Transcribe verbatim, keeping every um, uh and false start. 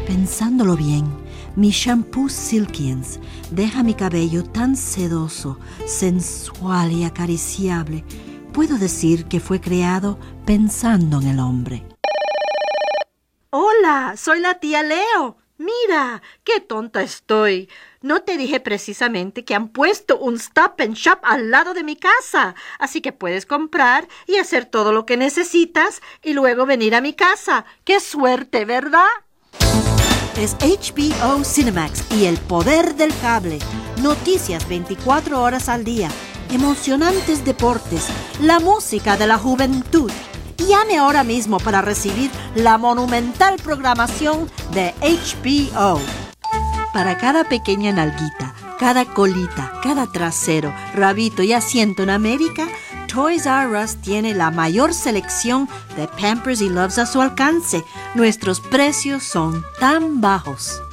Pensándolo bien, mi shampoo Silkiens deja mi cabello tan sedoso, sensual y acariciable. Puedo decir que fue creado pensando en el hombre. Hola, soy la tía Leo. Mira, qué tonta estoy. No te dije precisamente que han puesto un Stop and Shop al lado de mi casa, así que puedes comprar y hacer todo lo que necesitas y luego venir a mi casa. ¡Qué suerte!, ¿verdad? Es H B O Cinemax y el poder del cable. Noticias veinticuatro horas al día, emocionantes deportes, la música de la juventud. Llame ahora mismo para recibir la monumental programación de H B O. Para cada pequeña nalguita, cada colita, cada trasero, rabito y asiento en América, Toys R Us tiene la mayor selección de Pampers y Loves a su alcance. Nuestros precios son tan bajos.